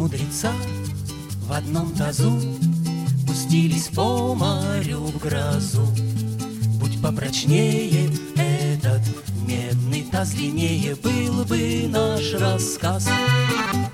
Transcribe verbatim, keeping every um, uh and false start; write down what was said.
мудреца в одном тазу пустились по морю в грозу. Будь попрочнее этот медный таз, длиннее был бы наш рассказ.